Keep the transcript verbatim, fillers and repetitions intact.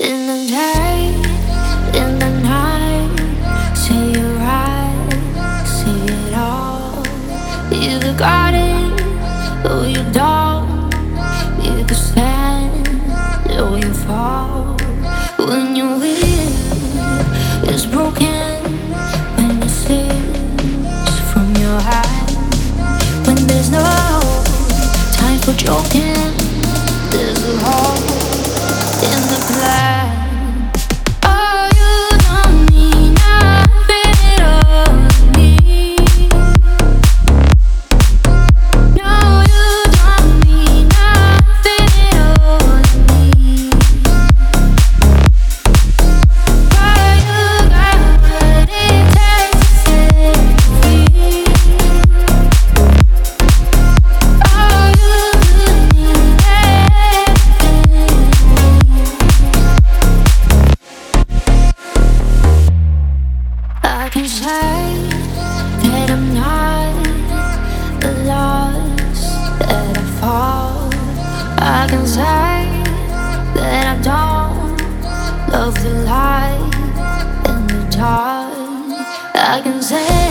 In the day, in the night, say you're right, see it all. Either got it or you don't. You can stand or you fall. When your will is broken, when it slips from your hand, when there's no time for joking, there's a hole in the plan. Oh, you don't mean nothing at all to me. No, you don't mean nothing at all to me. But you got what it takes to set me free. Oh, you could mean everything. I can say that I'm not lost, that I fall. I can say that I don't love the light and the dark. I can say